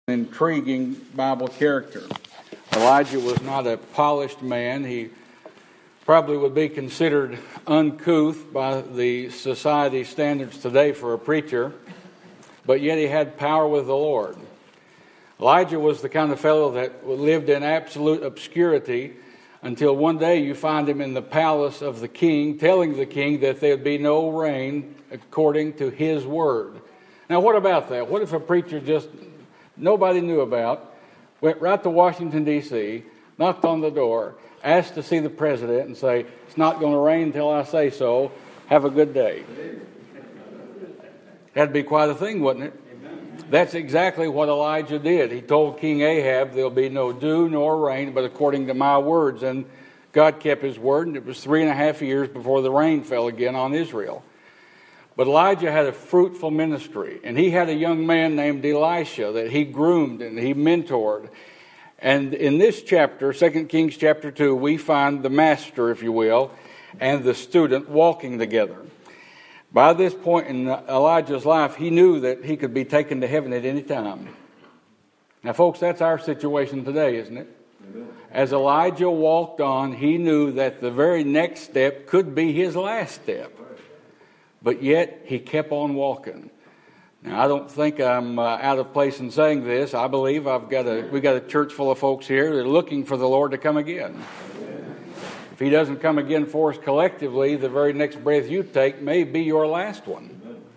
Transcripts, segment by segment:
Intriguing Bible character. Elijah was not a polished man. He probably would be considered uncouth by the society standards today for a preacher, but yet he had power with the Lord. Elijah was the kind of fellow that lived in absolute obscurity until one day you find him in the palace of the king, telling the king that there would be no rain according to his word. Now, what about that? What if a preacher just nobody knew about, went right to Washington, D.C., knocked on the door, asked to see the president and say, "It's not going to rain until I say so. Have a good day." That'd be quite a thing, wouldn't it? That's exactly what Elijah did. He told King Ahab, "There'll be no dew nor rain, but according to my words." And God kept his word, and it was 3.5 years before the rain fell again on Israel. But Elijah had a fruitful ministry, and he had a young man named Elisha that he groomed and he mentored. And in this chapter, 2 Kings chapter 2, we find the master, if you will, and the student walking together. By this point in Elijah's life, he knew that he could be taken to heaven at any time. Now, folks, that's our situation today, isn't it? As Elijah walked on, he knew that the very next step could be his last step. But yet, he kept on walking. Now, I don't think I'm out of place in saying this. I believe we got a church full of folks here that are looking for the Lord to come again. If he doesn't come again for us collectively, the very next breath you take may be your last one.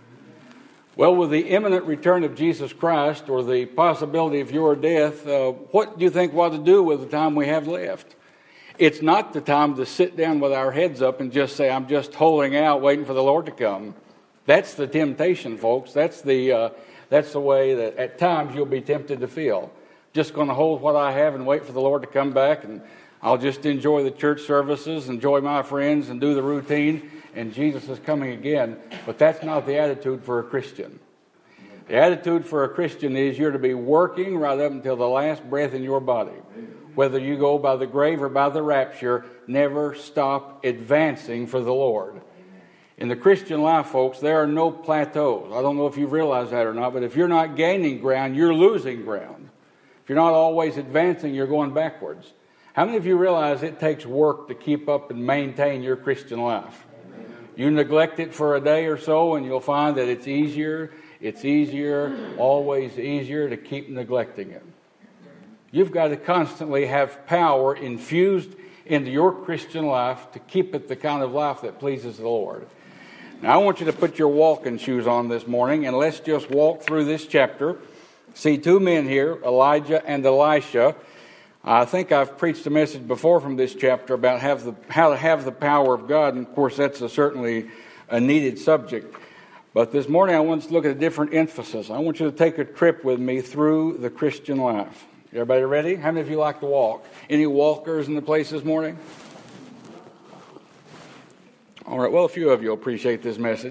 Well, with the imminent return of Jesus Christ, or the possibility of your death, what do you think we ought to do with the time we have left? It's not the time to sit down with our heads up and just say, "I'm just holding out, waiting for the Lord to come." That's the temptation, folks. That's the way that at times you'll be tempted to feel. Just going to hold what I have and wait for the Lord to come back, and I'll just enjoy the church services, enjoy my friends, and do the routine, and Jesus is coming again. But that's not the attitude for a Christian. The attitude for a Christian is you're to be working right up until the last breath in your body. Whether you go by the grave or by the rapture, never stop advancing for the Lord. In the Christian life, folks, there are no plateaus. I don't know if you realize that or not, but if you're not gaining ground, you're losing ground. If you're not always advancing, you're going backwards. How many of you realize it takes work to keep up and maintain your Christian life? You neglect it for a day or so, and you'll find that it's easier, always easier to keep neglecting it. You've got to constantly have power infused into your Christian life to keep it the kind of life that pleases the Lord. Now, I want you to put your walking shoes on this morning, and let's just walk through this chapter. See two men here, Elijah and Elisha. I think I've preached a message before from this chapter about how to have the power of God, and of course that's certainly a needed subject. But this morning I want us to look at a different emphasis. I want you to take a trip with me through the Christian life. Everybody ready? How many of you like to walk? Any walkers in the place this morning? All right, well, a few of you appreciate this message.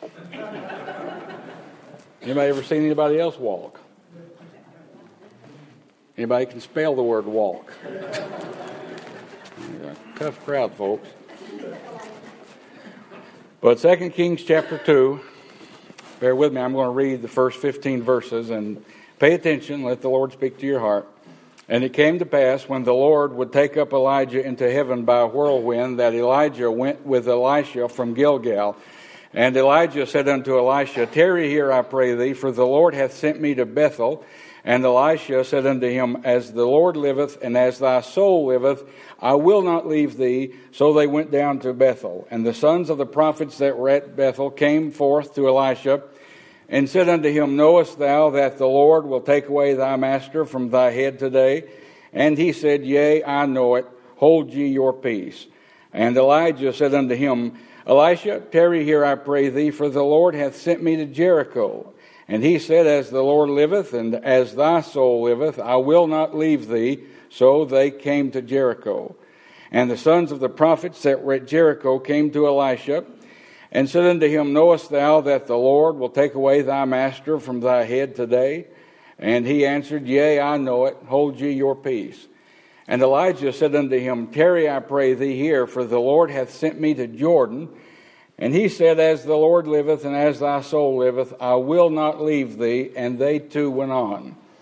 Anybody ever seen anybody else walk? Anybody can spell the word walk? Tough crowd, folks. But 2 Kings chapter 2, bear with me, I'm going to read the first 15 verses, and pay attention, let the Lord speak to your heart. "And it came to pass, when the Lord would take up Elijah into heaven by a whirlwind, that Elijah went with Elisha from Gilgal. And Elijah said unto Elisha, Tarry here, I pray thee, for the Lord hath sent me to Bethel. And Elisha said unto him, As the Lord liveth, and as thy soul liveth, I will not leave thee. So they went down to Bethel. And the sons of the prophets that were at Bethel came forth to Elisha, and said unto him, Knowest thou that the Lord will take away thy master from thy head today? And he said, Yea, I know it. Hold ye your peace. And Elijah said unto him, Elisha, tarry here, I pray thee, for the Lord hath sent me to Jericho. And he said, As the Lord liveth, and as thy soul liveth, I will not leave thee. So they came to Jericho. And the sons of the prophets that were at Jericho came to Elisha, and said unto him, Knowest thou that the Lord will take away thy master from thy head today? And he answered, Yea, I know it. Hold ye your peace. And Elijah said unto him, Tarry, I pray thee here, for the Lord hath sent me to Jordan. And he said, As the Lord liveth, and as thy soul liveth, I will not leave thee. And they two went on.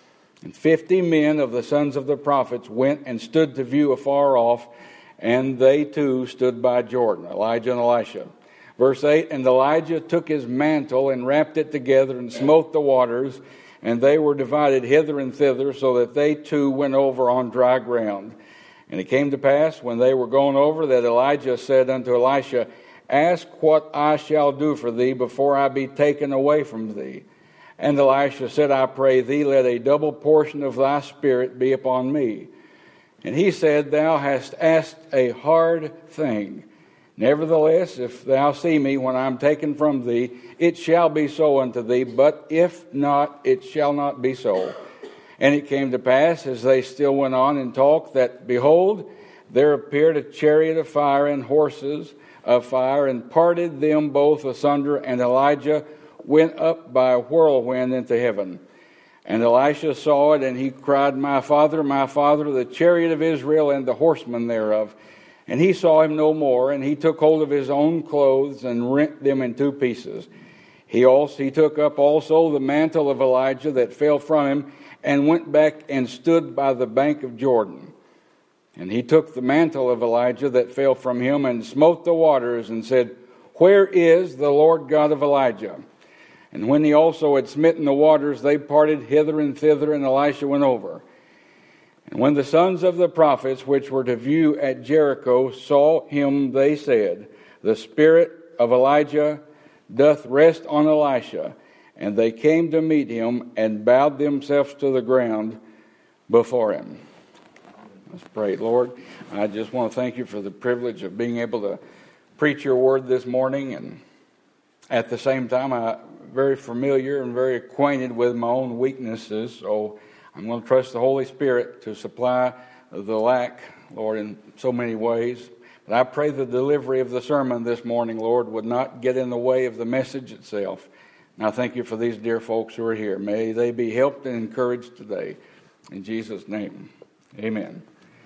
And 50 men of the sons of the prophets went and stood to view afar off, and they too stood by Jordan, Elijah and Elisha. Verse 8, and Elijah took his mantle and wrapped it together and smote the waters, and they were divided hither and thither, so that they too went over on dry ground. And it came to pass, when they were gone over, that Elijah said unto Elisha, ask what I shall do for thee before I be taken away from thee. And Elisha said, I pray thee, let a double portion of thy spirit be upon me. And he said, thou hast asked a hard thing. Nevertheless, if thou see me when I am taken from thee, it shall be so unto thee, but if not, it shall not be so. And it came to pass, as they still went on and talked, that, behold, there appeared a chariot of fire and horses of fire, and parted them both asunder, and Elijah went up by a whirlwind into heaven. And Elisha saw it, and he cried, my father, the chariot of Israel and the horsemen thereof. And he saw him no more, and he took hold of his own clothes and rent them in two pieces. He took up also the mantle of Elijah that fell from him, and went back and stood by the bank of Jordan. And he took the mantle of Elijah that fell from him, and smote the waters, and said, where is the Lord God of Elijah? And when he also had smitten the waters, they parted hither and thither, and Elisha went over. And when the sons of the prophets, which were to view at Jericho, saw him, they said, the spirit of Elijah doth rest on Elisha. And they came to meet him, and bowed themselves to the ground before him. Let's pray. Lord, I just want to thank you for the privilege of being able to preach your word this morning. And at the same time, I'm very familiar and very acquainted with my own weaknesses. So I'm going to trust the Holy Spirit to supply the lack, Lord, in so many ways. But I pray the delivery of the sermon this morning, Lord, would not get in the way of the message itself. And I thank you for these dear folks who are here. May they be helped and encouraged today. In Jesus' name, amen.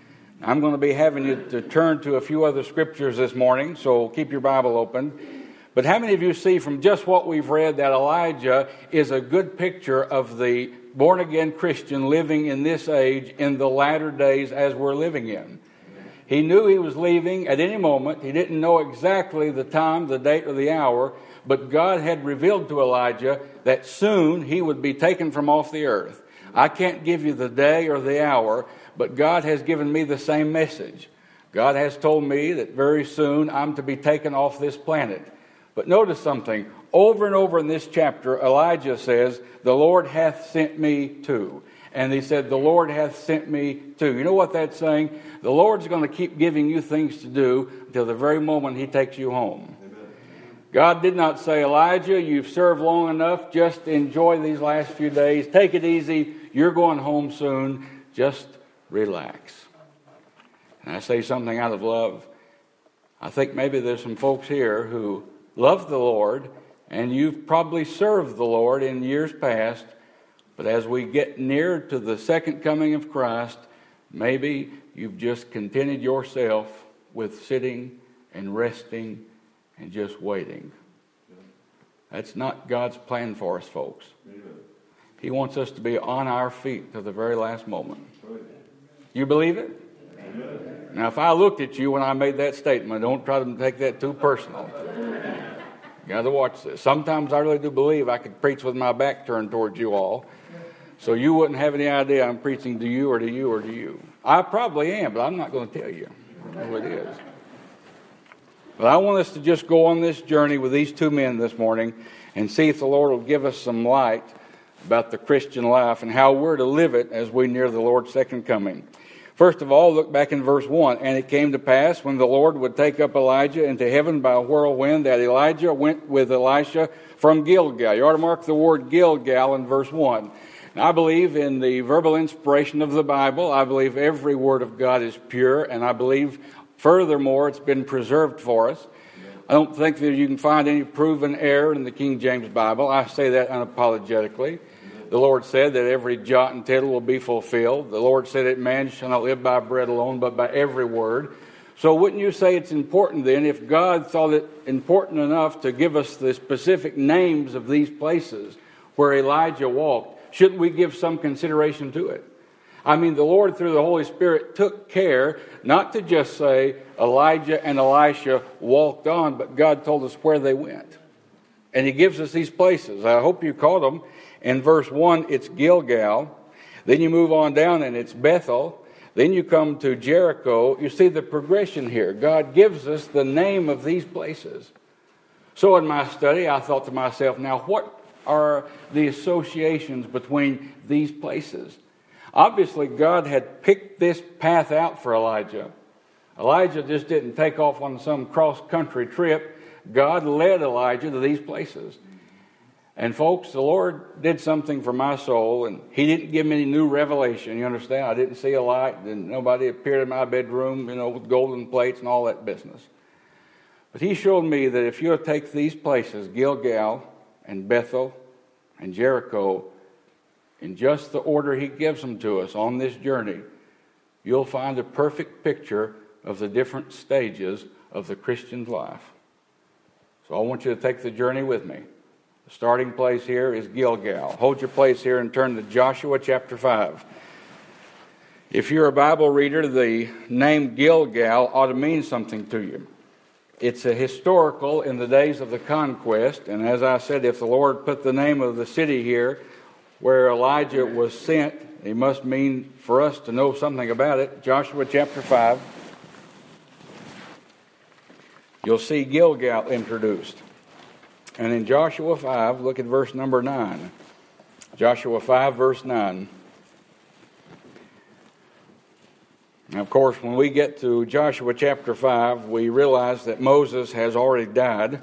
I'm going to be having you to turn to a few other scriptures this morning, so keep your Bible open. But how many of you see from just what we've read that Elijah is a good picture of the born-again Christian living in this age in the latter days as we're living in? He knew he was leaving at any moment. He didn't know exactly the time, the date, or the hour, but God had revealed to Elijah that soon he would be taken from off the earth. I can't give you the day or the hour, but God has given me the same message. God has told me that very soon I'm to be taken off this planet. But notice something. Over and over in this chapter, Elijah says, the Lord hath sent me to. And he said, the Lord hath sent me to. You know what that's saying? The Lord's going to keep giving you things to do until the very moment he takes you home. Amen. God did not say, Elijah, you've served long enough. Just enjoy these last few days. Take it easy. You're going home soon. Just relax. And I say something out of love. I think maybe there's some folks here who love the Lord, and you've probably served the Lord in years past, but as we get near to the second coming of Christ, maybe you've just contented yourself with sitting and resting and just waiting. That's not God's plan for us, folks. He wants us to be on our feet to the very last moment. You believe it? Now, if I looked at you when I made that statement, don't try to take that too personal. You got to watch this. Sometimes I really do believe I could preach with my back turned towards you all, so you wouldn't have any idea I'm preaching to you or to you or to you. I probably am, but I'm not going to tell you who it is. But I want us to just go on this journey with these two men this morning and see if the Lord will give us some light about the Christian life and how we're to live it as we near the Lord's second coming. First of all, look back in verse 1. And it came to pass, when the Lord would take up Elijah into heaven by a whirlwind, that Elijah went with Elisha from Gilgal. You ought to mark the word Gilgal in verse 1. And I believe in the verbal inspiration of the Bible. I believe every word of God is pure, and I believe, furthermore, it's been preserved for us. I don't think that you can find any proven error in the King James Bible. I say that unapologetically. The Lord said that every jot and tittle will be fulfilled. The Lord said that man shall not live by bread alone, but by every word. So wouldn't you say it's important then, if God thought it important enough to give us the specific names of these places where Elijah walked, shouldn't we give some consideration to it? I mean, the Lord, through the Holy Spirit, took care not to just say Elijah and Elisha walked on, but God told us where they went. And he gives us these places. I hope you caught them. In verse 1, it's Gilgal. Then you move on down and it's Bethel. Then you come to Jericho. You see the progression here. God gives us the name of these places. So in my study, I thought to myself, now what are the associations between these places? Obviously, God had picked this path out for Elijah. Elijah just didn't take off on some cross-country trip. God led Elijah to these places. And folks, the Lord did something for my soul, and he didn't give me any new revelation, you understand? I didn't see a light, and nobody appeared in my bedroom, with golden plates and all that business. But he showed me that if you'll take these places, Gilgal and Bethel and Jericho, in just the order he gives them to us on this journey, you'll find a perfect picture of the different stages of the Christian's life. So I want you to take the journey with me. The starting place here is Gilgal. Hold your place here and turn to Joshua chapter 5. If you're a Bible reader, the name Gilgal ought to mean something to you. It's a historical in the days of the conquest, and as I said, if the Lord put the name of the city here where Elijah was sent, he must mean for us to know something about it. Joshua chapter 5. You'll see Gilgal introduced. And in Joshua 5, look at verse number 9. Joshua 5, verse 9. Now, of course, when we get to Joshua chapter 5, we realize that Moses has already died.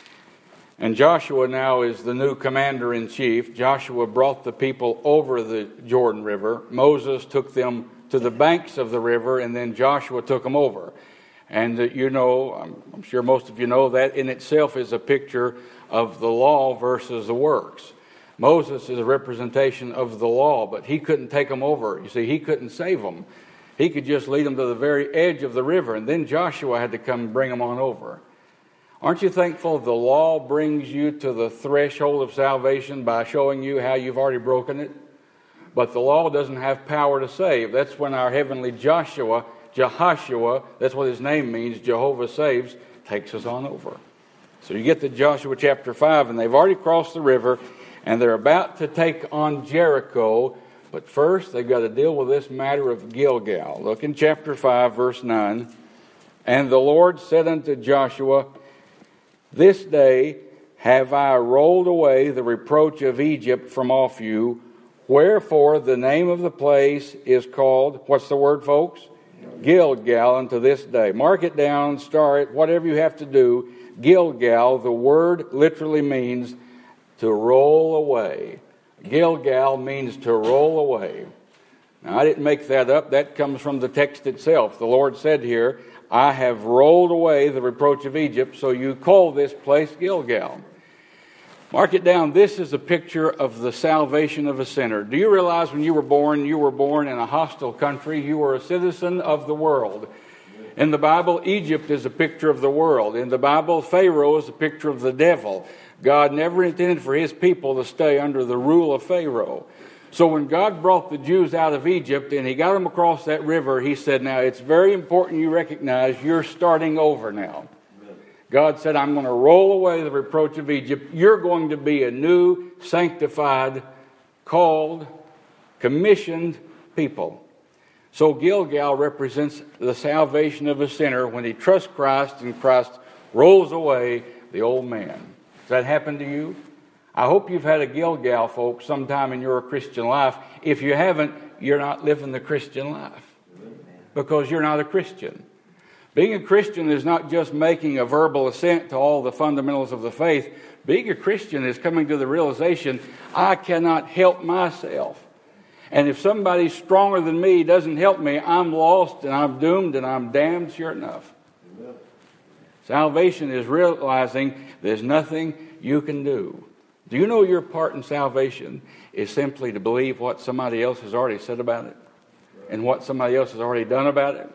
And Joshua now is the new commander-in-chief. Joshua brought the people over the Jordan River. Moses took them to the banks of the river, and then Joshua took them over. And I'm sure most of you know, that in itself is a picture of the law versus the works. Moses is a representation of the law, but he couldn't take them over. You see, he couldn't save them. He could just lead them to the very edge of the river, and then Joshua had to come and bring them on over. Aren't you thankful the law brings you to the threshold of salvation by showing you how you've already broken it? But the law doesn't have power to save. That's when our heavenly Jehoshua, that's what his name means, Jehovah saves, takes us on over. So you get to Joshua chapter 5, and they've already crossed the river, and they're about to take on Jericho. But first, they've got to deal with this matter of Gilgal. Look in chapter 5, verse 9. And the Lord said unto Joshua, This day have I rolled away the reproach of Egypt from off you. Wherefore the name of the place is called, what's the word, folks? Gilgal unto this day. Mark it down, star it, whatever you have to do. Gilgal, the word literally means to roll away. Gilgal means to roll away. Now, I didn't make that up. That comes from the text itself. The Lord said here, I have rolled away the reproach of Egypt, so you call this place Gilgal. Mark it down. This is a picture of the salvation of a sinner. Do you realize when you were born in a hostile country? You were a citizen of the world. In the Bible, Egypt is a picture of the world. In the Bible, Pharaoh is a picture of the devil. God never intended for his people to stay under the rule of Pharaoh. So when God brought the Jews out of Egypt and he got them across that river, he said, now it's very important you recognize you're starting over now. God said, I'm going to roll away the reproach of Egypt. You're going to be a new, sanctified, called, commissioned people. So Gilgal represents the salvation of a sinner when he trusts Christ and Christ rolls away the old man. Does that happen to you? I hope you've had a Gilgal, folks, sometime in your Christian life. If you haven't, you're not living the Christian life because you're not a Christian. Being a Christian is not just making a verbal assent to all the fundamentals of the faith. Being a Christian is coming to the realization, I cannot help myself. And if somebody stronger than me doesn't help me, I'm lost and I'm doomed and I'm damned, sure enough. Amen. Salvation is realizing there's nothing you can do. Do you know your part in salvation is simply to believe what somebody else has already said about it and what somebody else has already done about it?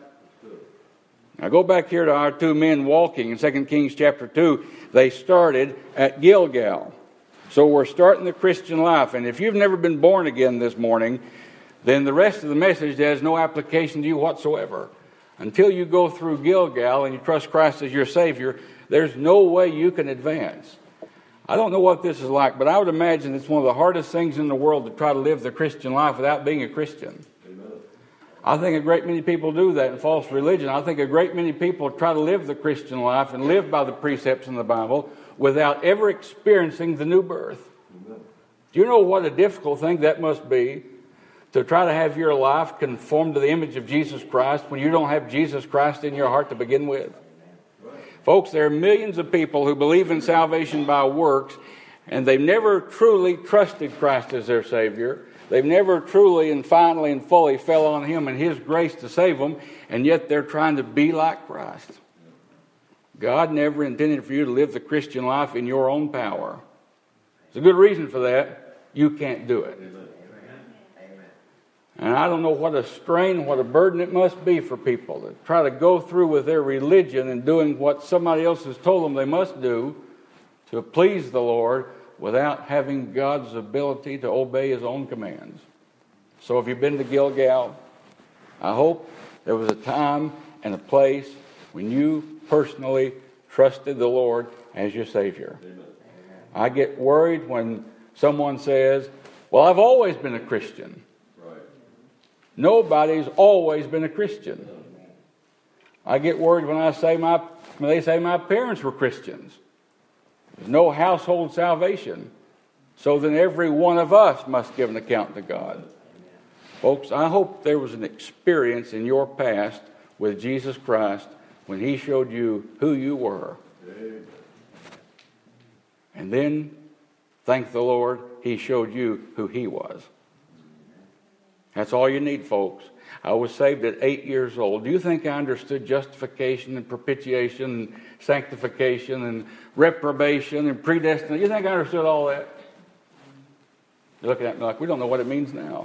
Now go back here to our two men walking in 2 Kings chapter 2. They started at Gilgal. So we're starting the Christian life. And if you've never been born again this morning, then the rest of the message has no application to you whatsoever. Until you go through Gilgal and you trust Christ as your Savior, there's no way you can advance. I don't know what this is like, but I would imagine it's one of the hardest things in the world to try to live the Christian life without being a Christian. Amen. I think a great many people do that in false religion. I think a great many people try to live the Christian life and live by the precepts in the Bible without ever experiencing the new birth. Amen. Do you know what a difficult thing that must be? To try to have your life conform to the image of Jesus Christ when you don't have Jesus Christ in your heart to begin with. Folks, there are millions of people who believe in salvation by works, and they've never truly trusted Christ as their Savior. They've never truly and finally and fully fell on Him and His grace to save them, and yet they're trying to be like Christ. God never intended for you to live the Christian life in your own power. There's a good reason for that. You can't do it. And I don't know what a strain, what a burden it must be for people to try to go through with their religion and doing what somebody else has told them they must do to please the Lord without having God's ability to obey His own commands. So if you've been to Gilgal, I hope there was a time and a place when you personally trusted the Lord as your Savior. Amen. I get worried when someone says, well, I've always been a Christian. Nobody's always been a Christian. I get worried when they say my parents were Christians. There's no household salvation. So then every one of us must give an account to God. Folks, I hope there was an experience in your past with Jesus Christ when He showed you who you were. And then, thank the Lord, He showed you who He was. That's all you need, folks. I was saved at 8 years old. Do you think I understood justification and propitiation and sanctification and reprobation and predestination? You think I understood all that? You're looking at me like, we don't know what it means now.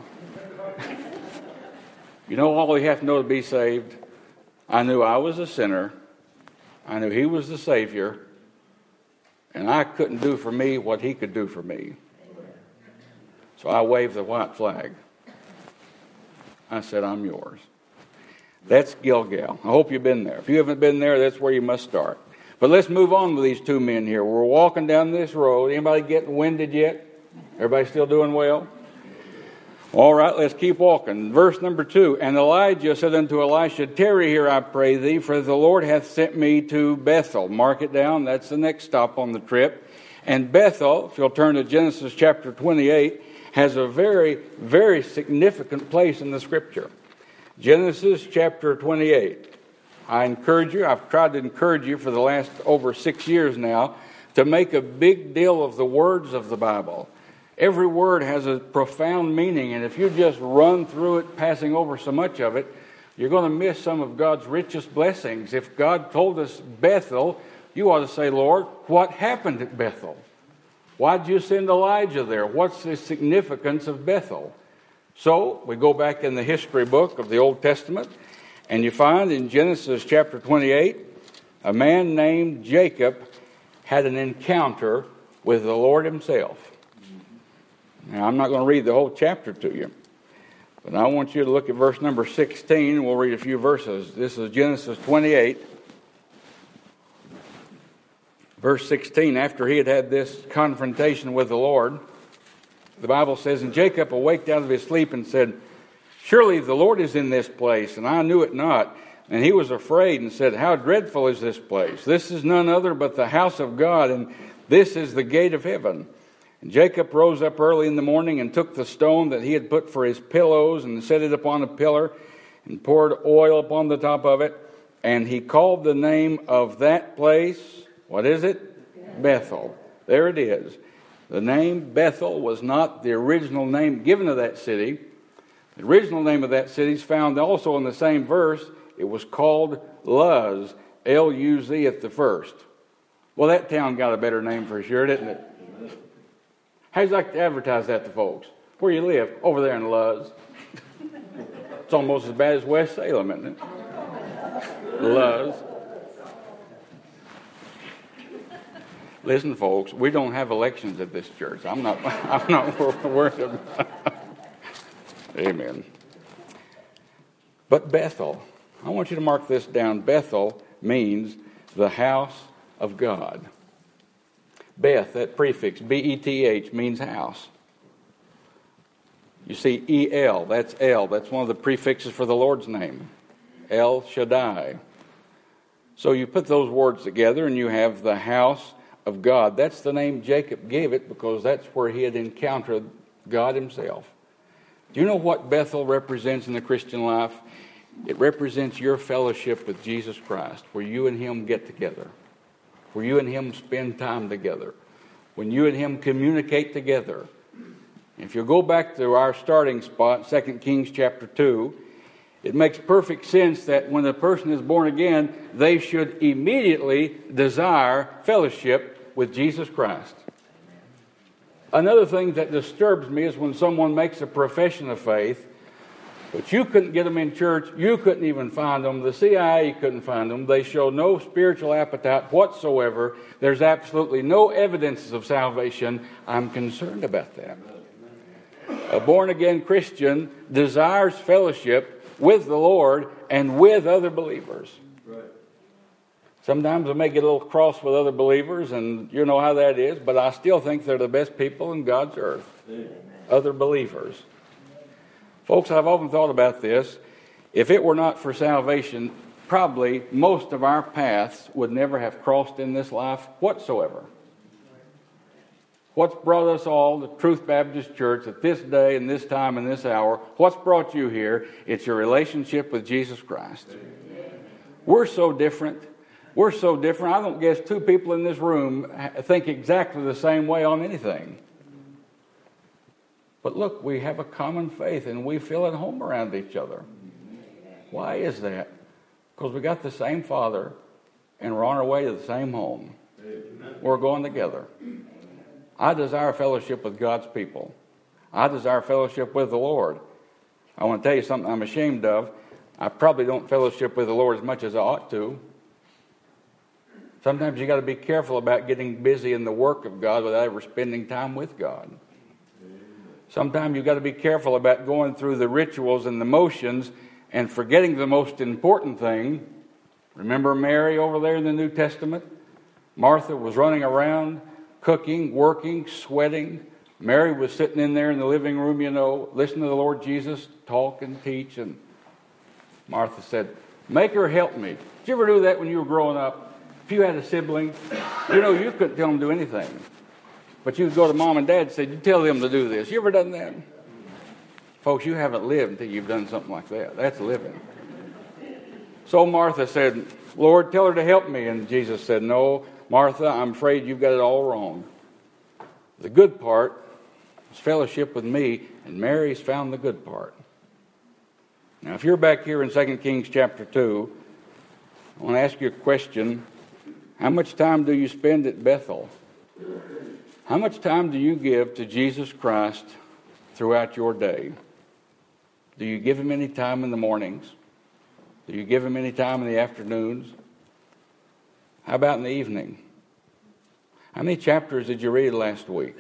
You know all you have to know to be saved? I knew I was a sinner. I knew He was the Savior. And I couldn't do for me what He could do for me. So I waved the white flag. I said, I'm yours. That's Gilgal. I hope you've been there. If you haven't been there, that's where you must start. But let's move on with these two men here. We're walking down this road. Anybody getting winded yet? Everybody still doing well? All right, let's keep walking. Verse number 2. And Elijah said unto Elisha, tarry here, I pray thee, for the Lord hath sent me to Bethel. Mark it down. That's the next stop on the trip. And Bethel, if you'll turn to Genesis chapter 28, has a very, very significant place in the Scripture. Genesis chapter 28. I encourage you, I've tried to encourage you for the last over 6 years now, to make a big deal of the words of the Bible. Every word has a profound meaning, and if you just run through it, passing over so much of it, you're going to miss some of God's richest blessings. If God told us Bethel, you ought to say, Lord, what happened at Bethel? Why'd you send Elijah there? What's the significance of Bethel? So we go back in the history book of the Old Testament, and you find in Genesis chapter 28, a man named Jacob had an encounter with the Lord Himself. Now, I'm not going to read the whole chapter to you, but I want you to look at verse number 16. We'll read a few verses. This is Genesis 28. Verse 16, after he had had this confrontation with the Lord, the Bible says, and Jacob awaked out of his sleep and said, surely the Lord is in this place, and I knew it not. And he was afraid and said, how dreadful is this place? This is none other but the house of God, and this is the gate of heaven. And Jacob rose up early in the morning and took the stone that he had put for his pillows and set it upon a pillar and poured oil upon the top of it. And he called the name of that place, what is it? Bethel. There it is. The name Bethel was not the original name given to that city. The original name of that city is found also in the same verse. It was called Luz, L-U-Z at the first. Well, that town got a better name for sure, didn't it? How'd you like to advertise that to folks? Where you live? Over there in Luz. It's almost as bad as West Salem, isn't it? Luz. Listen, folks, we don't have elections at this church. I'm not worried about it. Amen. But Bethel, I want you to mark this down. Bethel means the house of God. Beth, that prefix, B-E-T-H, means house. You see, E-L, that's El. That's one of the prefixes for the Lord's name. El Shaddai. So you put those words together and you have the house of God. That's the name Jacob gave it because that's where he had encountered God himself. Do you know what Bethel represents in the Christian life? It represents your fellowship with Jesus Christ, where you and him get together, where you and him spend time together, when you and him communicate together. If you go back to our starting spot, 2 Kings chapter 2, it makes perfect sense that when a person is born again, they should immediately desire fellowship with Jesus Christ. Another thing that disturbs me is when someone makes a profession of faith, but you couldn't get them in church, you couldn't even find them, the CIA couldn't find them, they show no spiritual appetite whatsoever, there's absolutely no evidences of salvation. I'm concerned about that. A born-again Christian desires fellowship with the Lord and with other believers. Right. Sometimes I may get a little cross with other believers, and you know how that is, but I still think they're the best people in God's earth. Amen. Other believers. Folks, I've often thought about this. If it were not for salvation, probably most of our paths would never have crossed in this life whatsoever. What's brought us all to Truth Baptist Church at this day and this time and this hour? What's brought you here? It's your relationship with Jesus Christ. Amen. We're so different. We're so different. I don't guess two people in this room think exactly the same way on anything. But look, we have a common faith and we feel at home around each other. Why is that? Because we got the same Father and we're on our way to the same home. Amen. We're going together. I desire fellowship with God's people. I desire fellowship with the Lord. I want to tell you something I'm ashamed of. I probably don't fellowship with the Lord as much as I ought to. Sometimes you got to be careful about getting busy in the work of God without ever spending time with God. Sometimes you got to be careful about going through the rituals and the motions and forgetting the most important thing. Remember Mary over there in the New Testament? Martha was running around, cooking, working, sweating. Mary was sitting in there in the living room, listening to the Lord Jesus talk and teach. And Martha said, "Make her help me." Did you ever do that when you were growing up? If you had a sibling, you couldn't tell them to do anything. But you could go to mom and dad and say, "You tell them to do this." You ever done that? Folks, you haven't lived until you've done something like that. That's living. So Martha said, "Lord, tell her to help me." And Jesus said, "No, Martha, I'm afraid you've got it all wrong. The good part is fellowship with me, and Mary's found the good part." Now, if you're back here in 2 Kings chapter 2, I want to ask you a question. How much time do you spend at Bethel? How much time do you give to Jesus Christ throughout your day? Do you give him any time in the mornings? Do you give him any time in the afternoons? How about in the evening? How many chapters did you read last week?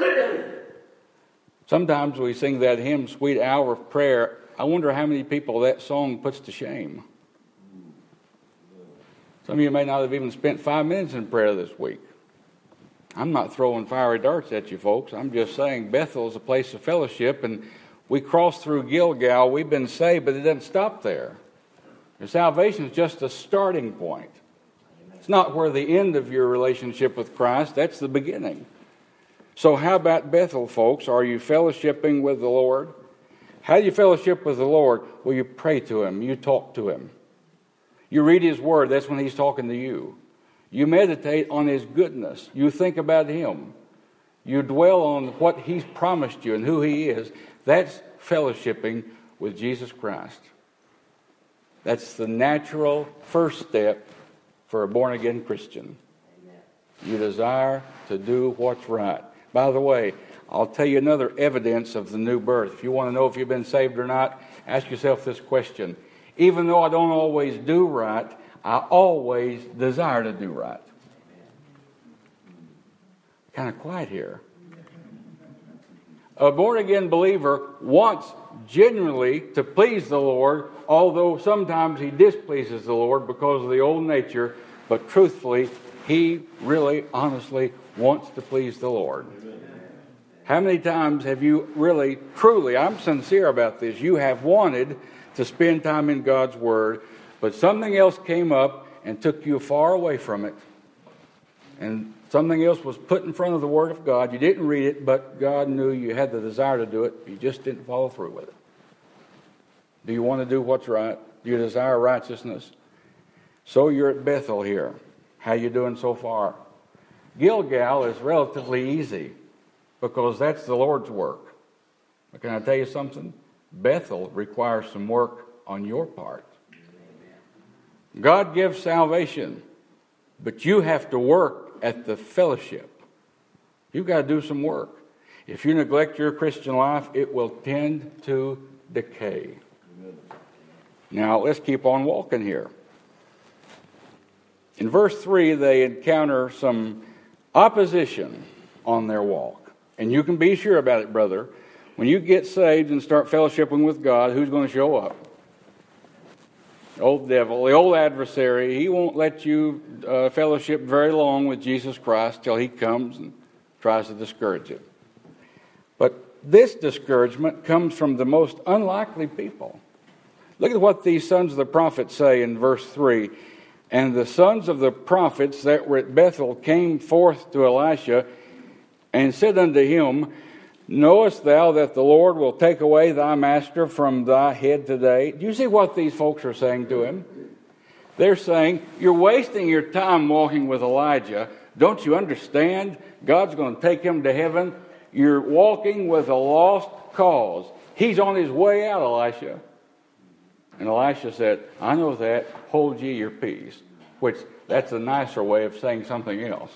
Sometimes we sing that hymn, "Sweet Hour of Prayer." I wonder how many people that song puts to shame. Some of you may not have even spent 5 minutes in prayer this week. I'm not throwing fiery darts at you folks. I'm just saying Bethel is a place of fellowship, and we crossed through Gilgal. We've been saved, but it doesn't stop there. Your salvation is just a starting point. It's not where the end of your relationship with Christ. That's the beginning. So how about Bethel, folks? Are you fellowshipping with the Lord? How do you fellowship with the Lord? Well, you pray to him. You talk to him. You read his word. That's when he's talking to you. You meditate on his goodness. You think about him. You dwell on what he's promised you and who he is. That's fellowshipping with Jesus Christ. That's the natural first step for a born-again Christian. Amen. You desire to do what's right. By the way, I'll tell you another evidence of the new birth. If you want to know if you've been saved or not, ask yourself this question. Even though I don't always do right, I always desire to do right. Kind of quiet here. A born-again believer wants genuinely to please the Lord, although sometimes he displeases the Lord because of the old nature, but truthfully, he really, honestly wants to please the Lord. How many times have you really, truly, I'm sincere about this, you have wanted to spend time in God's Word, but something else came up and took you far away from it, and something else was put in front of the Word of God. You didn't read it, but God knew you had the desire to do it. You just didn't follow through with it. Do you want to do what's right? Do you desire righteousness? So you're at Bethel here. How you doing so far? Gilgal is relatively easy because that's the Lord's work. But can I tell you something? Bethel requires some work on your part. God gives salvation, but you have to work at the fellowship. You've got to do some work. If you neglect your Christian life, it will tend to decay. Now, let's keep on walking here. In verse 3, they encounter some opposition on their walk. And you can be sure about it, brother. When you get saved and start fellowshipping with God, who's going to show up? The old devil, the old adversary. He won't let you fellowship very long with Jesus Christ till he comes and tries to discourage you. But this discouragement comes from the most unlikely people. Look at what these sons of the prophets say in verse 3. And the sons of the prophets that were at Bethel came forth to Elisha and said unto him, Knowest thou that the Lord will take away thy master from thy head today? Do you see what these folks are saying to him? They're saying, you're wasting your time walking with Elijah. Don't you understand? God's going to take him to heaven. You're walking with a lost cause. He's on his way out, Elisha. And Elisha said, I know that. Hold ye your peace. Which, that's a nicer way of saying something else.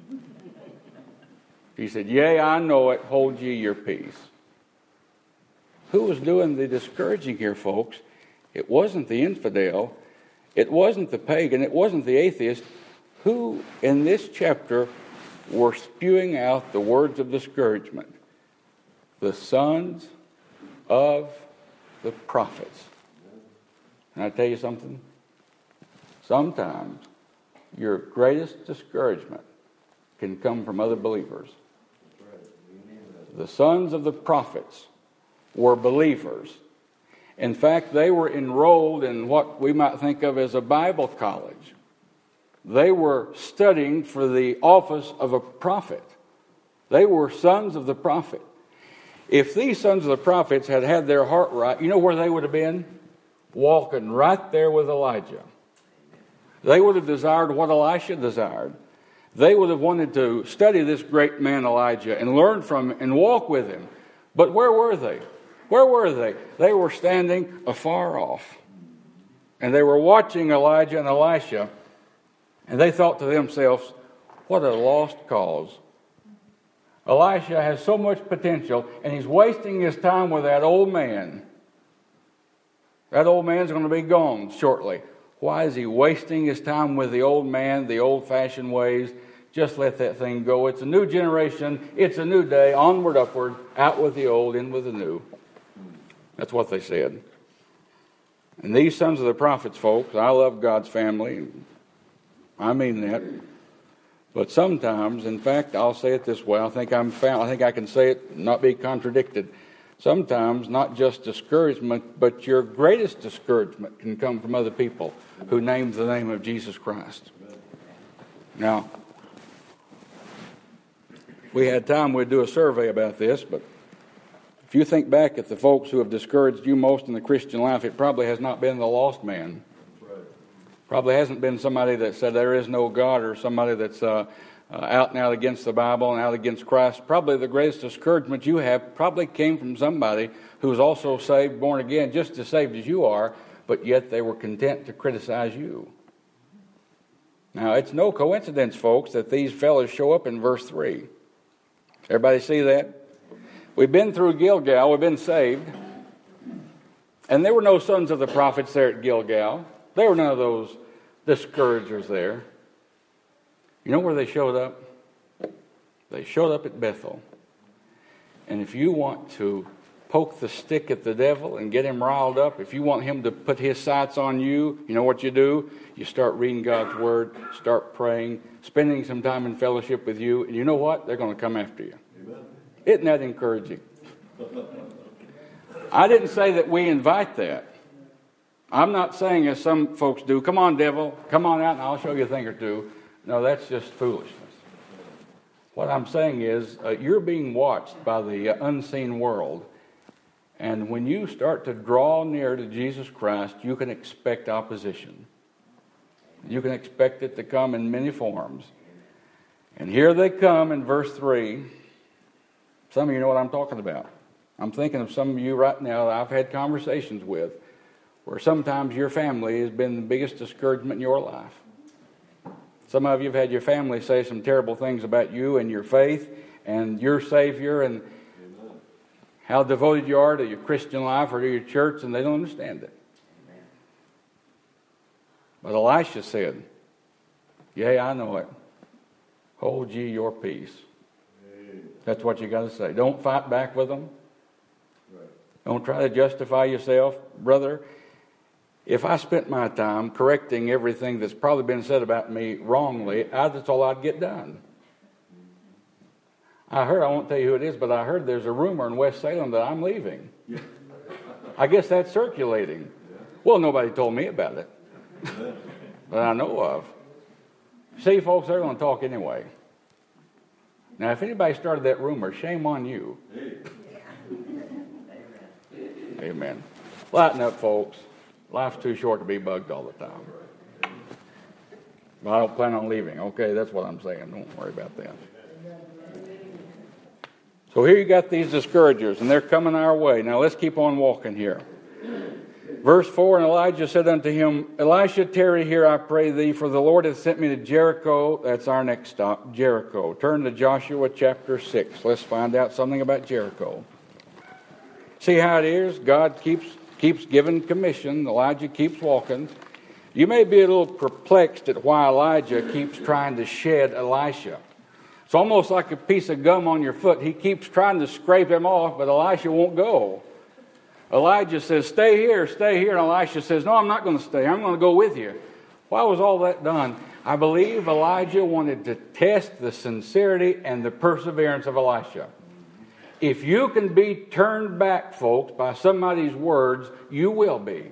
He said, Yea, I know it. Hold ye your peace. Who was doing the discouraging here, folks? It wasn't the infidel. It wasn't the pagan. It wasn't the atheist. Who, in this chapter, were spewing out the words of discouragement? The sons of the prophets. Can I tell you something? Sometimes your greatest discouragement can come from other believers. The sons of the prophets were believers. In fact, they were enrolled in what we might think of as a Bible college. They were studying for the office of a prophet. They were sons of the prophet. If these sons of the prophets had had their heart right, you know where they would have been? Walking right there with Elijah. They would have desired what Elisha desired. They would have wanted to study this great man Elijah and learn from him and walk with him. But where were they? Where were they? They were standing afar off. And they were watching Elijah and Elisha. And they thought to themselves, what a lost cause. Elisha has so much potential, and he's wasting his time with that old man. That old man's going to be gone shortly. Why is he wasting his time with the old man, the old-fashioned ways? Just let that thing go. It's a new generation. It's a new day. Onward, upward. Out with the old, in with the new. That's what they said. And these sons of the prophets, folks, I love God's family. I mean that. But sometimes, in fact, I'll say it this way. I think I can say it and not be contradicted. Sometimes, not just discouragement, but your greatest discouragement can come from other people who name the name of Jesus Christ. Now, if we had time, we'd do a survey about this, but if you think back at the folks who have discouraged you most in the Christian life, it probably has not been the lost man. Probably hasn't been somebody that said there is no God, or somebody that's out and out against the Bible and out against Christ. Probably the greatest discouragement you have probably came from somebody who was also saved, born again, just as saved as you are, but yet they were content to criticize you. Now, it's no coincidence, folks, that these fellows show up in verse 3. Everybody see that? We've been through Gilgal, we've been saved, and there were no sons of the prophets there at Gilgal. There were none of those discouragers there. You know where they showed up? They showed up at Bethel. And if you want to poke the stick at the devil and get him riled up, if you want him to put his sights on you, you know what you do? You start reading God's Word, start praying, spending some time in fellowship with you, and you know what? They're going to come after you. Amen. Isn't that encouraging? I didn't say that we invite that. I'm not saying, as some folks do, come on, devil, come on out and I'll show you a thing or two. No, that's just foolishness. What I'm saying is, you're being watched by the unseen world. And when you start to draw near to Jesus Christ, you can expect opposition. You can expect it to come in many forms. And here they come in verse 3. Some of you know what I'm talking about. I'm thinking of some of you right now that I've had conversations with, where sometimes your family has been the biggest discouragement in your life. Some of you have had your family say some terrible things about you and your faith and your Savior and how devoted you are to your Christian life or to your church, and they don't understand it. But Elisha said, yea, I know it. Hold ye your peace. That's what you got to say. Don't fight back with them. Don't try to justify yourself. Brother, if I spent my time correcting everything that's probably been said about me wrongly, that's all I'd get done. I won't tell you who it is, but I heard there's a rumor in West Salem that I'm leaving. I guess that's circulating. Well, nobody told me about it that I know of. See, folks, they're going to talk anyway. Now, if anybody started that rumor, shame on you. Amen. Lighten up, folks. Life's too short to be bugged all the time. But I don't plan on leaving. Okay, that's what I'm saying. Don't worry about that. So here you got these discouragers, and they're coming our way. Now let's keep on walking here. Verse 4, and Elijah said unto him, Elisha, tarry here, I pray thee, for the Lord hath sent me to Jericho. That's our next stop, Jericho. Turn to Joshua chapter 6. Let's find out something about Jericho. See how it is? God keeps giving commission. Elijah keeps walking. You may be a little perplexed at why Elijah keeps trying to shed Elisha. It's almost like a piece of gum on your foot. He keeps trying to scrape him off, but Elisha won't go. Elijah says, stay here. And Elisha says, no, I'm not going to stay. I'm going to go with you. Why was all that done? I believe Elijah wanted to test the sincerity and the perseverance of Elisha. If you can be turned back, folks, by somebody's words, you will be.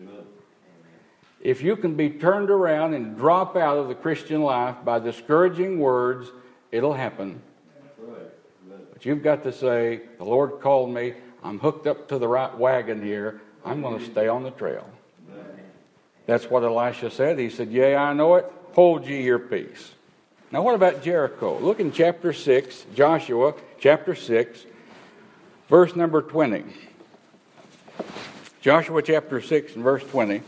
If you can be turned around and drop out of the Christian life by discouraging words, it'll happen. But you've got to say, the Lord called me. I'm hooked up to the right wagon here. I'm going to stay on the trail. That's what Elisha said. He said, yea, I know it. Hold ye your peace. Now what about Jericho? Look in chapter 6, Joshua chapter 6, verse number 20. Joshua chapter 6 and verse 20.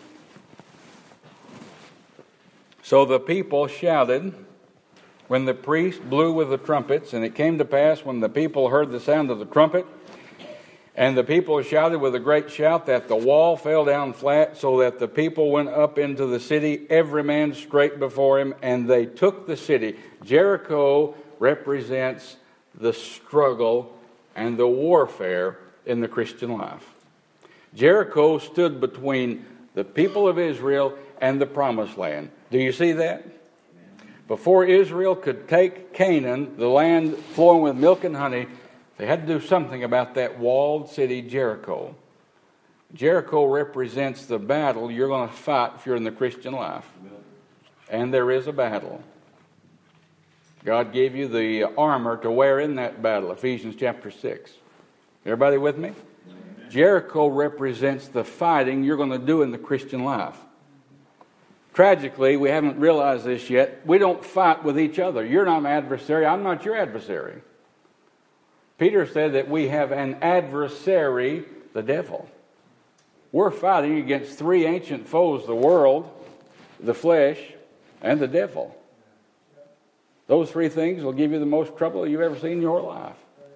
So the people shouted when the priest blew with the trumpets, and it came to pass when the people heard the sound of the trumpet, and the people shouted with a great shout, that the wall fell down flat, so that the people went up into the city, every man straight before him, and they took the city. Jericho represents the struggle and the warfare in the Christian life. Jericho stood between the people of Israel and the promised land. Do you see that? Before Israel could take Canaan, the land flowing with milk and honey, they had to do something about that walled city, Jericho. Jericho represents the battle you're going to fight if you're in the Christian life. And there is a battle. God gave you the armor to wear in that battle, Ephesians chapter 6. Everybody with me? Jericho represents the fighting you're going to do in the Christian life. Tragically, we haven't realized this yet. We don't fight with each other. You're not my adversary. I'm not your adversary. Peter said that we have an adversary, the devil. We're fighting against three ancient foes, the world, the flesh, and the devil. Those three things will give you the most trouble you've ever seen in your life.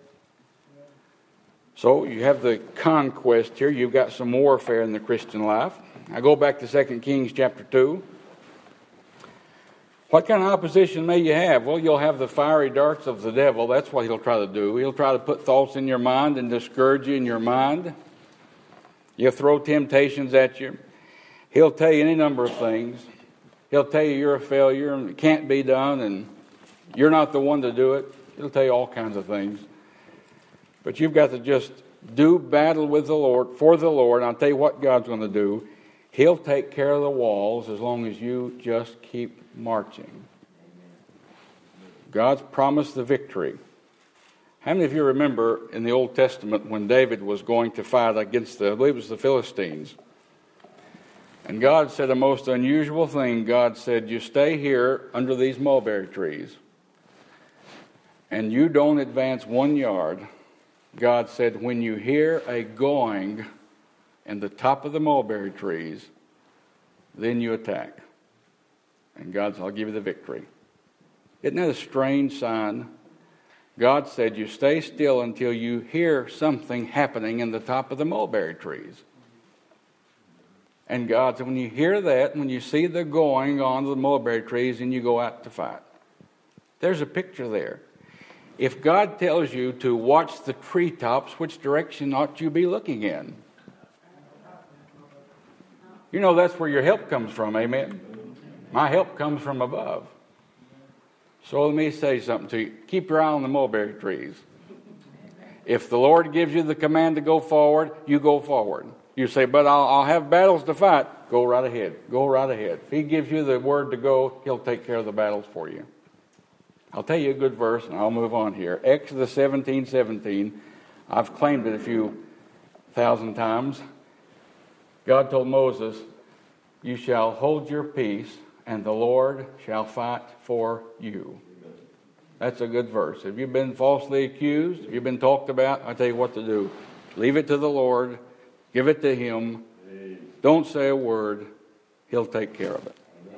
So you have the conquest here. You've got some warfare in the Christian life. I go back to 2 Kings chapter 2. What kind of opposition may you have? Well, you'll have the fiery darts of the devil. That's what he'll try to do. He'll try to put thoughts in your mind and discourage you in your mind. He'll throw temptations at you. He'll tell you any number of things. He'll tell you you're a failure and it can't be done and you're not the one to do it. He'll tell you all kinds of things. But you've got to just do battle with the Lord, for the Lord. And I'll tell you what God's going to do. He'll take care of the walls as long as you just keep marching. God's promised the victory. How many of you remember in the Old Testament when David was going to fight against I believe it was the Philistines? And God said a most unusual thing. God said, you stay here under these mulberry trees and you don't advance 1 yard. God said, when you hear a going in the top of the mulberry trees, then you attack. And God said, I'll give you the victory. Isn't that a strange sign? God said, you stay still until you hear something happening in the top of the mulberry trees. And God said, when you hear that, when you see the going on the mulberry trees, then you go out to fight. There's a picture there. If God tells you to watch the treetops, which direction ought you be looking in? You know that's where your help comes from, amen? My help comes from above. So let me say something to you. Keep your eye on the mulberry trees. If the Lord gives you the command to go forward, you go forward. You say, but I'll have battles to fight. Go right ahead. Go right ahead. If He gives you the word to go, He'll take care of the battles for you. I'll tell you a good verse, and I'll move on here. Exodus 17:17. I've claimed it a few thousand times. God told Moses, you shall hold your peace, and the Lord shall fight for you. That's a good verse. If you've been falsely accused, if you've been talked about, I tell you what to do. Leave it to the Lord. Give it to Him. Don't say a word. He'll take care of it.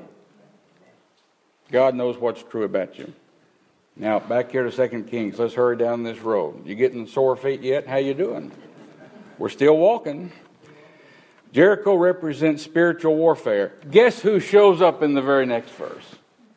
God knows what's true about you. Now, back here to 2 Kings. Let's hurry down this road. You getting sore feet yet? How you doing? We're still walking. Jericho represents spiritual warfare. Guess who shows up in the very next verse?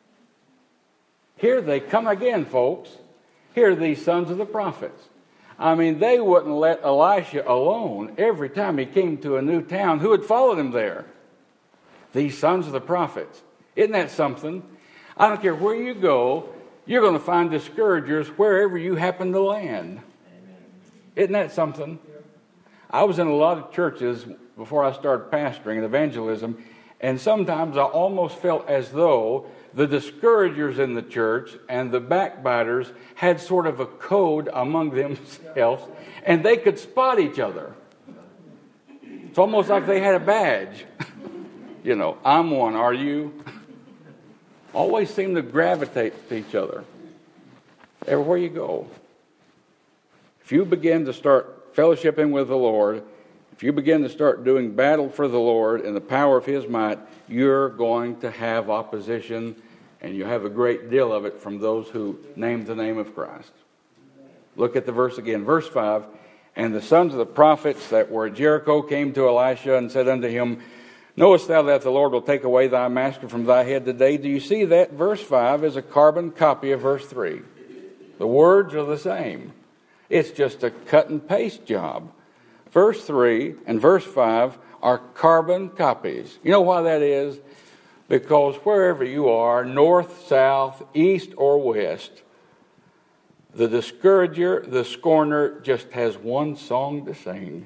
Here they come again, folks. Here are these sons of the prophets. I mean, they wouldn't let Elisha alone every time he came to a new town. Who had followed him there? These sons of the prophets. Isn't that something? I don't care where you go, you're going to find discouragers wherever you happen to land. Isn't that something? I was in a lot of churches before I started pastoring and evangelism, and sometimes I almost felt as though the discouragers in the church and the backbiters had sort of a code among themselves, and they could spot each other. It's almost like they had a badge. You know, I'm one, are you? Always seem to gravitate to each other. Everywhere you go. If you begin to start fellowshipping with the Lord, if you begin to start doing battle for the Lord in the power of His might, you're going to have opposition, and you have a great deal of it from those who name the name of Christ. Look at the verse again. Verse 5, and the sons of the prophets that were at Jericho came to Elisha and said unto him, knowest thou that the Lord will take away thy master from thy head today? Do you see that? Verse 5 is a carbon copy of verse 3. The words are the same. It's just a cut and paste job. Verse 3 and verse 5 are carbon copies. You know why that is? Because wherever you are, north, south, east, or west, the discourager, the scorner, just has one song to sing.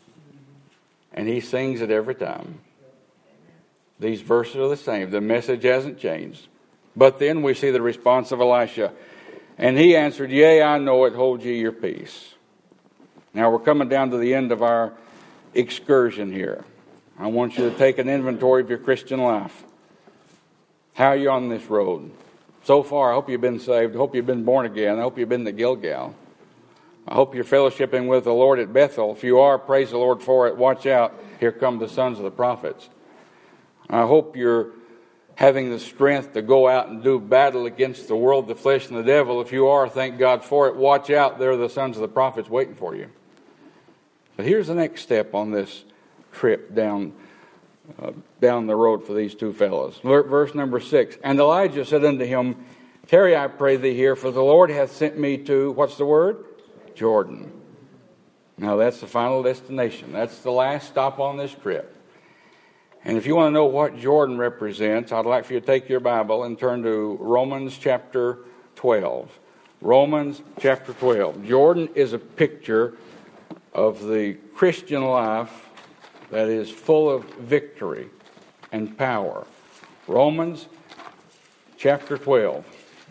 And he sings it every time. These verses are the same. The message hasn't changed. But then we see the response of Elisha. And he answered, yea, I know it, hold ye your peace. Now we're coming down to the end of our excursion here. I want you to take an inventory of your Christian life. How are you on this road? So far, I hope you've been saved. I hope you've been born again. I hope you've been to Gilgal. I hope you're fellowshipping with the Lord at Bethel. If you are, praise the Lord for it. Watch out. Here come the sons of the prophets. I hope you're having the strength to go out and do battle against the world, the flesh, and the devil. If you are, thank God for it. Watch out. There are the sons of the prophets waiting for you. But here's the next step on this trip down down the road for these two fellows. Verse number 6. And Elijah said unto him, Tarry, I pray thee here, for the Lord hath sent me to, what's the word? Jordan. Now that's the final destination. That's the last stop on this trip. And if you want to know what Jordan represents, I'd like for you to take your Bible and turn to Romans chapter 12. Romans chapter 12. Jordan is a picture of the Christian life that is full of victory and power. Romans chapter 12.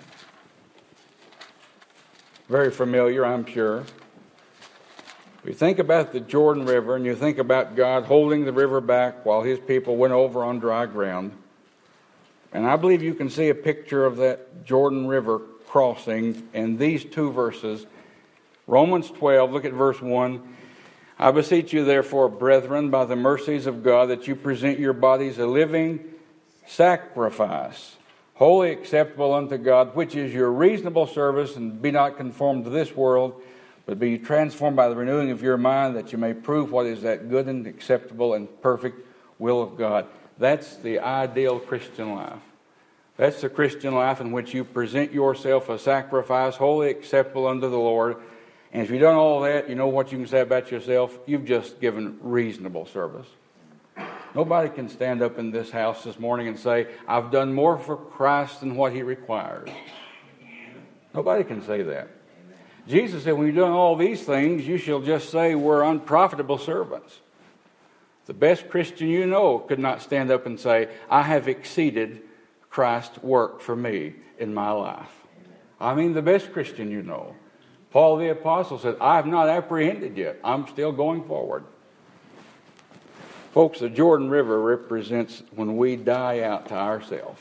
Very familiar, I'm sure. You think about the Jordan River, and you think about God holding the river back while his people went over on dry ground. And I believe you can see a picture of that Jordan River crossing in these two verses. Romans 12, look at verse 1. I beseech you, therefore, brethren, by the mercies of God, that you present your bodies a living sacrifice, wholly acceptable unto God, which is your reasonable service, and be not conformed to this world, but be transformed by the renewing of your mind, that you may prove what is that good and acceptable and perfect will of God. That's the ideal Christian life. That's the Christian life in which you present yourself a sacrifice, wholly acceptable unto the Lord. And if you've done all that, you know what you can say about yourself? You've just given reasonable service. Nobody can stand up in this house this morning and say, I've done more for Christ than what he requires. Nobody can say that. Jesus said, when you've done all these things, you shall just say we're unprofitable servants. The best Christian you know could not stand up and say, I have exceeded Christ's work for me in my life. I mean, the best Christian you know. Paul the Apostle said, I have not apprehended yet. I'm still going forward. Folks, the Jordan River represents when we die out to ourselves.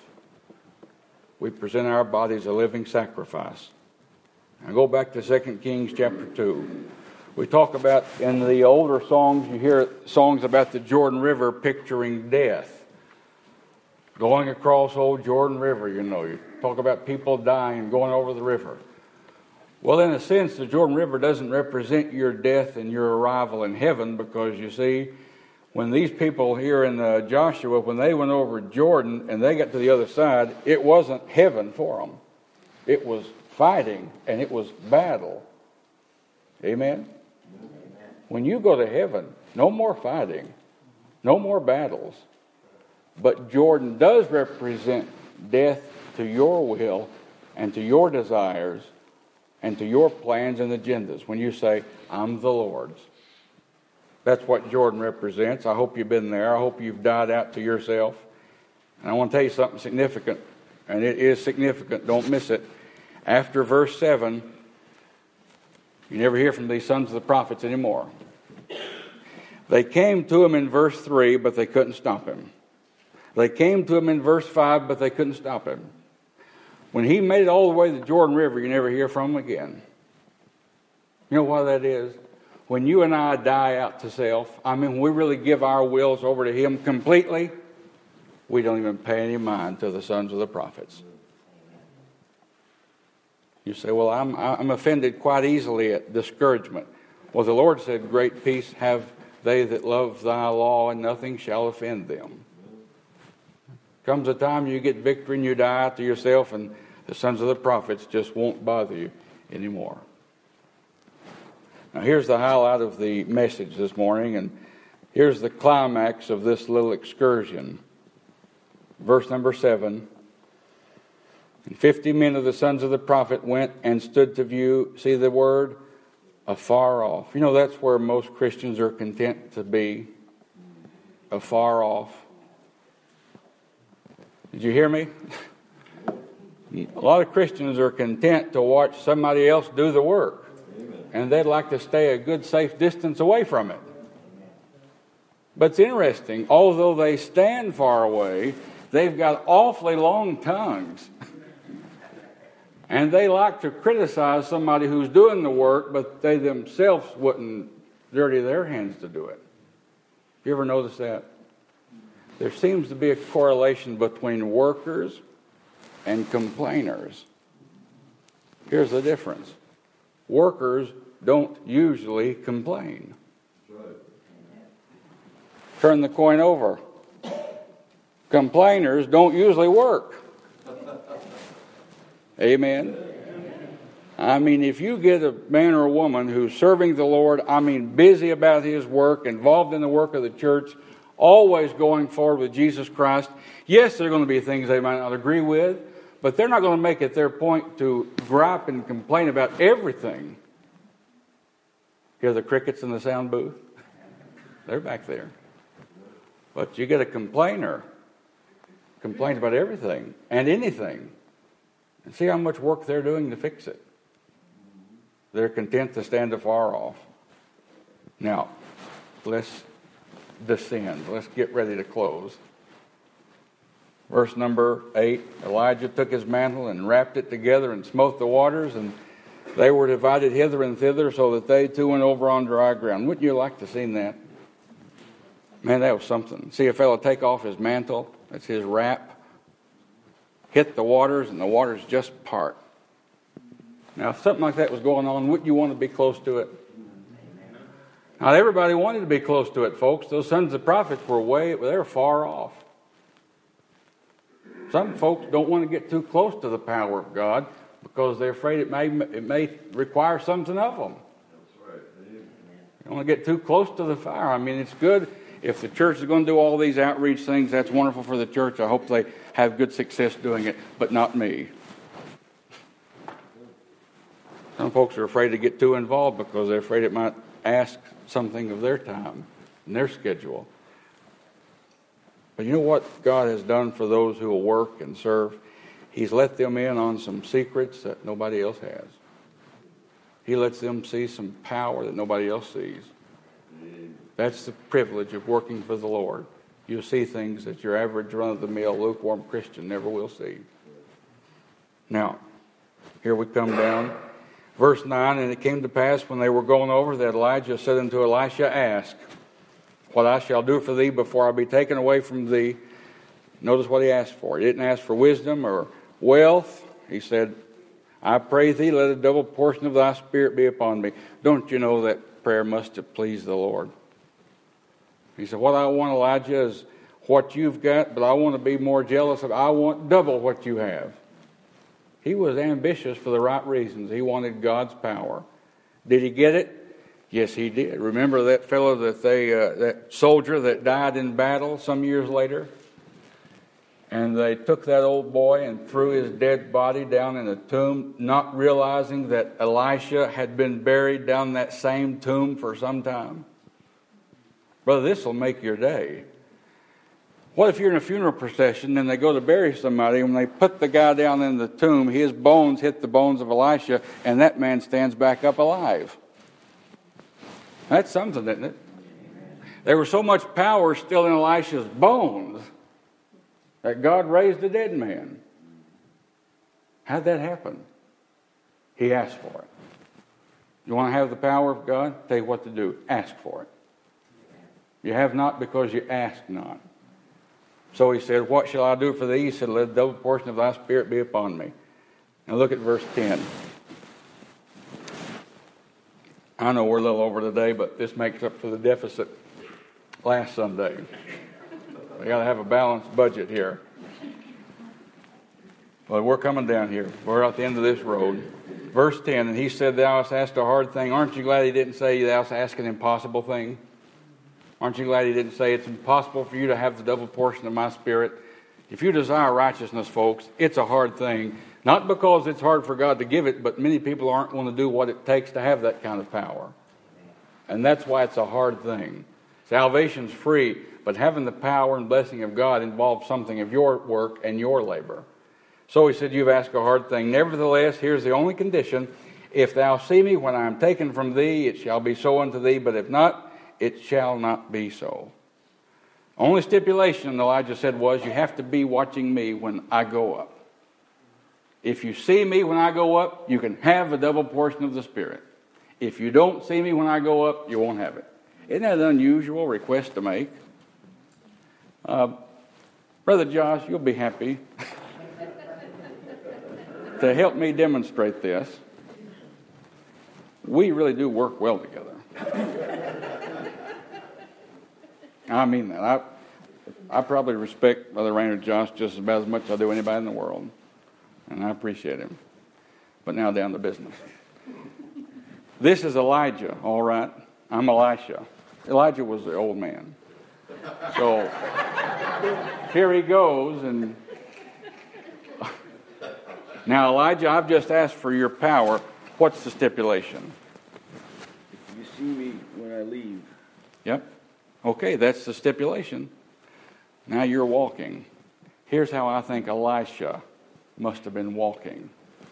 We present our bodies a living sacrifice. Now go back to 2 Kings chapter 2. We talk about, in the older songs, you hear songs about the Jordan River picturing death. Going across old Jordan River, you know. You talk about people dying, going over the river. Well, in a sense, the Jordan River doesn't represent your death and your arrival in heaven, because you see, when these people here in Joshua, when they went over Jordan and they got to the other side, it wasn't heaven for them. It was fighting, and it was battle. Amen? When you go to heaven, no more fighting, no more battles. But Jordan does represent death to your will and to your desires and to your plans and agendas. When you say, I'm the Lord's. That's what Jordan represents. I hope you've been there. I hope you've died out to yourself. And I want to tell you something significant, and it is significant. Don't miss it. After verse 7, you never hear from these sons of the prophets anymore. They came to him in verse 3, but they couldn't stop him. They came to him in verse 5, but they couldn't stop him. When he made it all the way to the Jordan River, you never hear from him again. You know why that is? When you and I die out to self, when we really give our wills over to him completely, we don't even pay any mind to the sons of the prophets. You say, well, I'm offended quite easily at discouragement. Well, the Lord said, great peace have they that love thy law, and nothing shall offend them. Comes a time you get victory and you die out to yourself, and the sons of the prophets just won't bother you anymore. Now here's the highlight of the message this morning, and here's the climax of this little excursion. Verse number 7. And 50 men of the sons of the prophet went and stood to view, see the word, afar off. You know, that's where most Christians are content to be, afar off. Did you hear me? A lot of Christians are content to watch somebody else do the work. And they'd like to stay a good, safe distance away from it. But it's interesting, although they stand far away, they've got awfully long tongues. And they like to criticize somebody who's doing the work, but they themselves wouldn't dirty their hands to do it. You ever notice that? There seems to be a correlation between workers and complainers. Here's the difference. Workers don't usually complain. Turn the coin over. Complainers don't usually work. Amen. I mean, if you get a man or a woman who's serving the Lord, I mean, busy about his work, involved in the work of the church, always going forward with Jesus Christ, yes, there are going to be things they might not agree with, but they're not going to make it their point to gripe and complain about everything. Hear the crickets in the sound booth? They're back there. But you get a complainer, complains about everything and anything, and see how much work they're doing to fix it. They're content to stand afar off. Now, let's descend. Let's get ready to close. Verse number 8, Elijah took his mantle and wrapped it together and smote the waters, and they were divided hither and thither so that they too went over on dry ground. Wouldn't you like to see that? Man, that was something. See a fellow take off his mantle, that's his wrap, hit the waters, and the waters just part. Now, if something like that was going on, wouldn't you want to be close to it? Not everybody wanted to be close to it, folks. Those sons of prophets they were far off. Some folks don't want to get too close to the power of God because they're afraid it may require something of them. They don't want to get too close to the fire. I mean, it's good if the church is going to do all these outreach things. That's wonderful for the church. I hope they have good success doing it, but not me. Some folks are afraid to get too involved because they're afraid it might ask something of their time and their schedule. But you know what God has done for those who will work and serve? He's let them in on some secrets that nobody else has. He lets them see some power that nobody else sees. That's the privilege of working for the Lord. You'll see things that your average run-of-the-mill lukewarm Christian never will see. Now, here we come down. Verse 9, and it came to pass when they were going over that Elijah said unto Elisha, Ask what I shall do for thee before I be taken away from thee. Notice what he asked for. He didn't ask for wisdom or wealth. He said, I pray thee, let a double portion of thy spirit be upon me. Don't you know that prayer must have pleased the Lord? He said, what I want, Elijah, is what you've got, but I want to be more jealous of. I want double what you have. He was ambitious for the right reasons. He wanted God's power. Did he get it? Yes, he did. Remember that fellow that soldier that died in battle some years later? And they took that old boy and threw his dead body down in a tomb, not realizing that Elisha had been buried down that same tomb for some time. Brother, this will make your day. What if you're in a funeral procession and they go to bury somebody, and when they put the guy down in the tomb, his bones hit the bones of Elisha, and that man stands back up alive? That's something, isn't it? There was so much power still in Elisha's bones that God raised a dead man. How'd that happen? He asked for it. You want to have the power of God? Tell you what to do. Ask for it. You have not because you ask not. So he said, what shall I do for thee? He said, let a double portion of thy spirit be upon me. Now look at verse 10. I know we're a little over today, but this makes up for the deficit last Sunday. We got to have a balanced budget here. But we're coming down here. We're at the end of this road. Verse 10, and he said, thou hast asked a hard thing. Aren't you glad he didn't say thou hast asked an impossible thing? Aren't you glad he didn't say it's impossible for you to have the double portion of my spirit? If you desire righteousness, folks, it's a hard thing. Not because it's hard for God to give it, but many people aren't going to do what it takes to have that kind of power. And that's why it's a hard thing. Salvation's free, but having the power and blessing of God involves something of your work and your labor. So he said, you've asked a hard thing. Nevertheless, here's the only condition. If thou see me when I am taken from thee, it shall be so unto thee, but if not, it shall not be so. Only stipulation, Elijah said, was you have to be watching me when I go up. If you see me when I go up, you can have a double portion of the Spirit. If you don't see me when I go up, you won't have it. Isn't that an unusual request to make? Brother Josh, you'll be happy to help me demonstrate this. We really do work well together. I mean that. I probably respect Brother Raynard Josh just about as much as I do anybody in the world. And I appreciate him. But now down to business. This is Elijah, all right? I'm Elisha. Elijah was the old man. So here he goes. And now, Elijah, I've just asked for your power. What's the stipulation? If you see me when I leave. Yep. Okay, that's the stipulation. Now you're walking. Here's how I think Elisha must have been walking.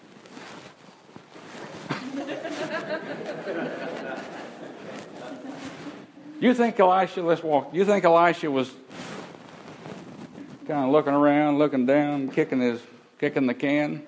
You think Elisha was kind of looking around, looking down, kicking the can?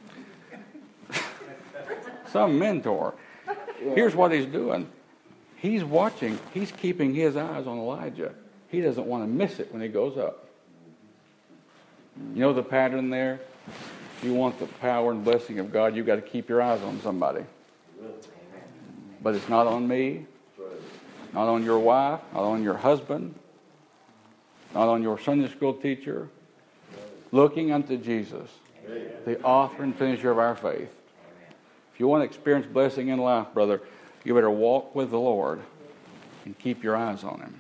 Some mentor. Here's what he's doing. He's watching. He's keeping his eyes on Elijah. He doesn't want to miss it when he goes up. You know the pattern there? If you want the power and blessing of God, you've got to keep your eyes on somebody. But it's not on me, not on your wife, not on your husband, not on your Sunday school teacher. Looking unto Jesus, the author and finisher of our faith. If you want to experience blessing in life, brother, you better walk with the Lord and keep your eyes on Him.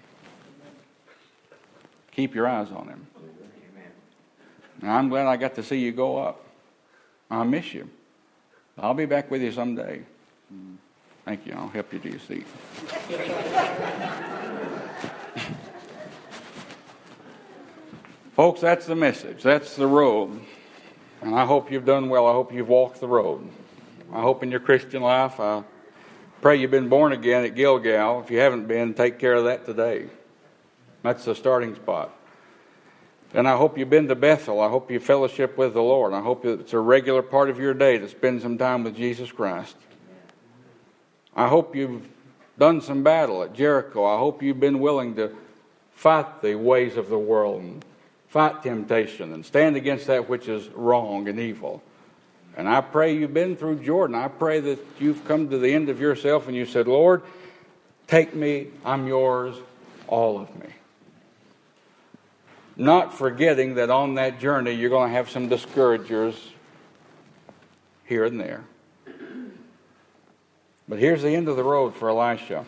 Keep your eyes on Him. And I'm glad I got to see you go up. I miss you. I'll be back with you someday. Thank you. I'll help you to your seat. Folks, that's the message. That's the road. And I hope you've done well. I hope you've walked the road. I hope in your Christian life, I pray you've been born again at Gilgal. If you haven't been, take care of that today. That's the starting spot. And I hope you've been to Bethel. I hope you fellowship with the Lord. I hope it's a regular part of your day to spend some time with Jesus Christ. I hope you've done some battle at Jericho. I hope you've been willing to fight the ways of the world and fight temptation and stand against that which is wrong and evil. And I pray you've been through Jordan. I pray that you've come to the end of yourself and you said, Lord, take me, I'm yours, all of me. Not forgetting that on that journey you're going to have some discouragers here and there. But here's the end of the road for Elisha.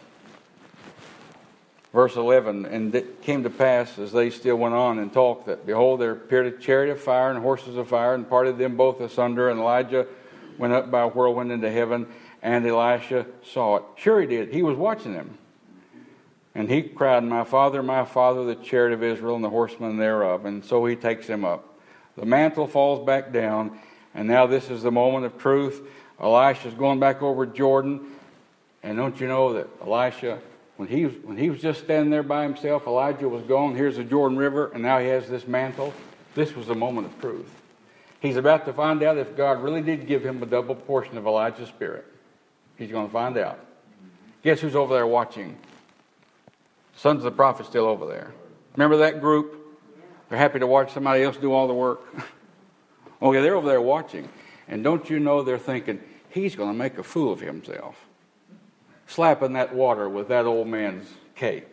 Verse 11, and it came to pass as they still went on and talked that, behold, there appeared a chariot of fire and horses of fire and parted them both asunder. And Elijah went up by a whirlwind into heaven, and Elisha saw it. Sure he did. He was watching them. And he cried, my father, the chariot of Israel and the horsemen thereof. And so he takes him up. The mantle falls back down, and now this is the moment of truth. Elisha's going back over Jordan. And don't you know that Elisha, when he was just standing there by himself, Elijah was gone. Here's the Jordan River, and now he has this mantle. This was the moment of truth. He's about to find out if God really did give him a double portion of Elijah's spirit. He's going to find out. Guess who's over there watching? Sons of the prophet still over there. Remember that group? They're happy to watch somebody else do all the work. Okay, they're over there watching. And don't you know they're thinking, he's going to make a fool of himself. Slapping that water with that old man's cape.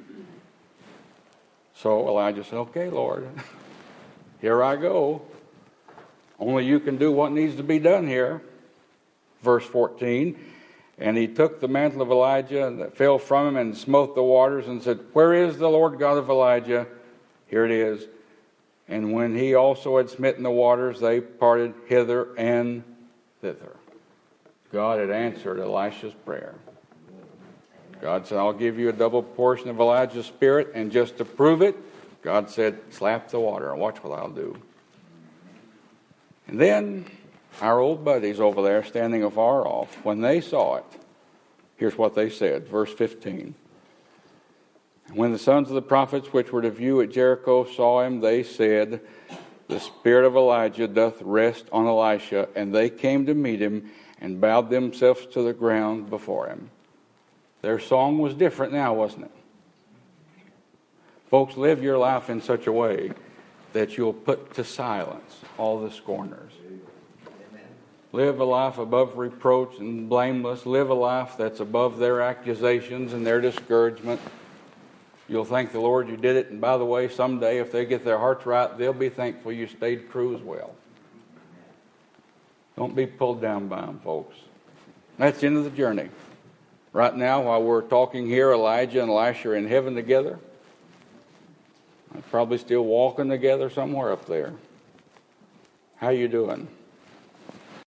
So Elijah said, okay, Lord, here I go. Only you can do what needs to be done here. Verse 14, and he took the mantle of Elijah that fell from him and smote the waters and said, where is the Lord God of Elijah? Here it is. And when he also had smitten the waters, they parted hither and thither. God had answered Elisha's prayer. God said, I'll give you a double portion of Elijah's spirit, and just to prove it, God said, slap the water and watch what I'll do. And then our old buddies over there standing afar off, when they saw it, here's what they said, verse 15. When the sons of the prophets which were to view at Jericho saw him, they said, the spirit of Elijah doth rest on Elisha. And they came to meet him and bowed themselves to the ground before him. Their song was different now, wasn't it? Folks, live your life in such a way that you'll put to silence all the scorners. Live a life above reproach and blameless. Live a life that's above their accusations and their discouragement. You'll thank the Lord you did it. And by the way, someday if they get their hearts right, they'll be thankful you stayed true as well. Don't be pulled down by them, folks. That's the end of the journey. Right now, while we're talking here, Elijah and Elisha are in heaven together. They're probably still walking together somewhere up there. How you doing?